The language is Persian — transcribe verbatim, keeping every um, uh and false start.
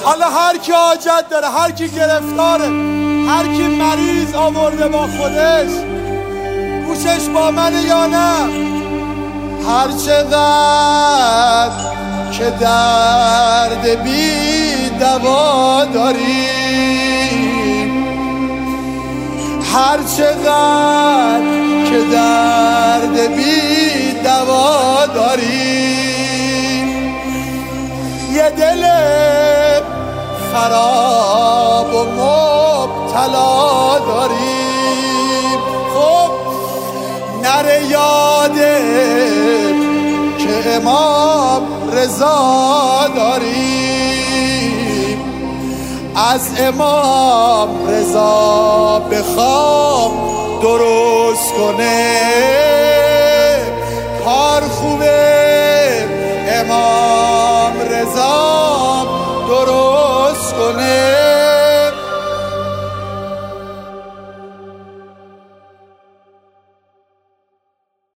حالا هر کی حاجت داره، هر کی گرفتاره، هر کی مریض آورده با خودش، گوشش با منه یا نه؟ هر چقدر که درد بی دوا داریم، هر چقدر که درد بی دوا داریم، یه دل خراب و مبتلا داریم. خب نره یاده که امام رضا داریم، از امام رضا بخوام درست کنه کار خوبه